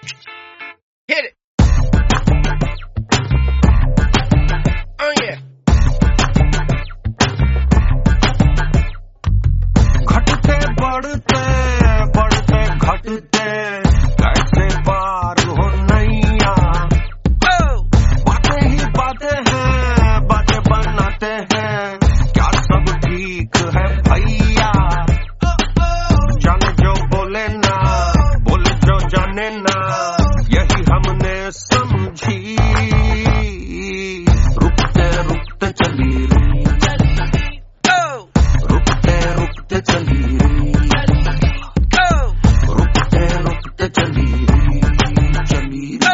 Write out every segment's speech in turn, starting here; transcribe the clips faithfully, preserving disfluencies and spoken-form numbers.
Hit it. Oh yeah. घटते बढ़ते बढ़ते घटते कैसे पार हो नैया। बातें ही बातें हैं, बातें बनाते हैं, क्या सब ठीक है भैया। जाने जो बोले ना, बोले जो जाने ना, यही हमने समझी। रुकते रुकते चली रही, रुकते रुकते चली रही, रुकते रुकते चली रही, चली रही।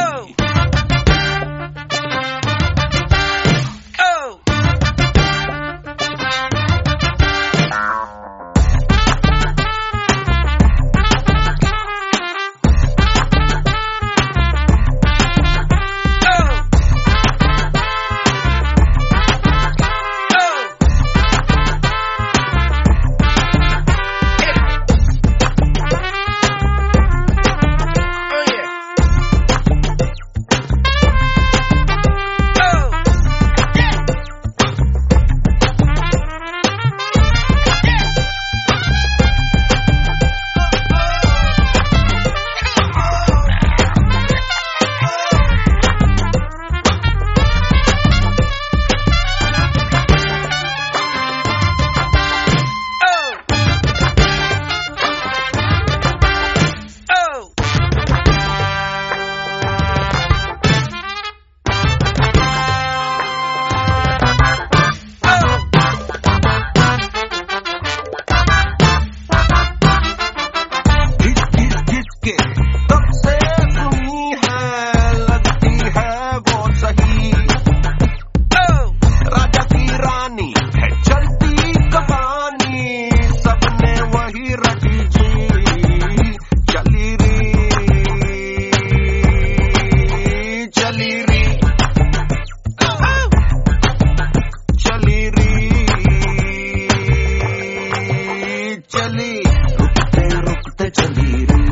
चली रुकते रुकते चली रही,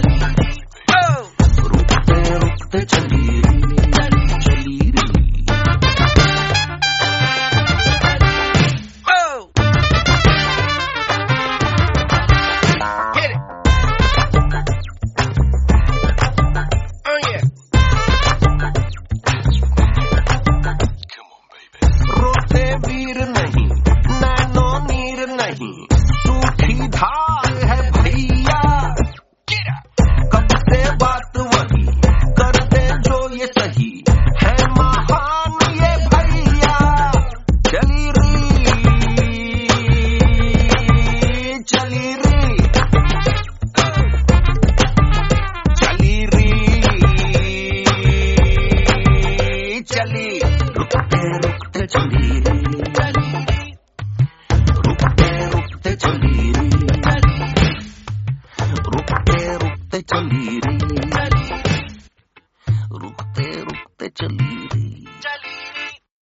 रुकते रुकते चली रही, चली रही। Hit it. Oh yeah. Come on, baby. रोते वीर नहीं, नैनो नीर नहीं, सूखी धार है भैया। कब से बात वही कर दे जो ये सही है, महान ये भैया। चली रही, चली रही, चली रही, चली रुकते रुकते चली रही, रुकते रुकते चली रही, रुकते रुकते चली रही।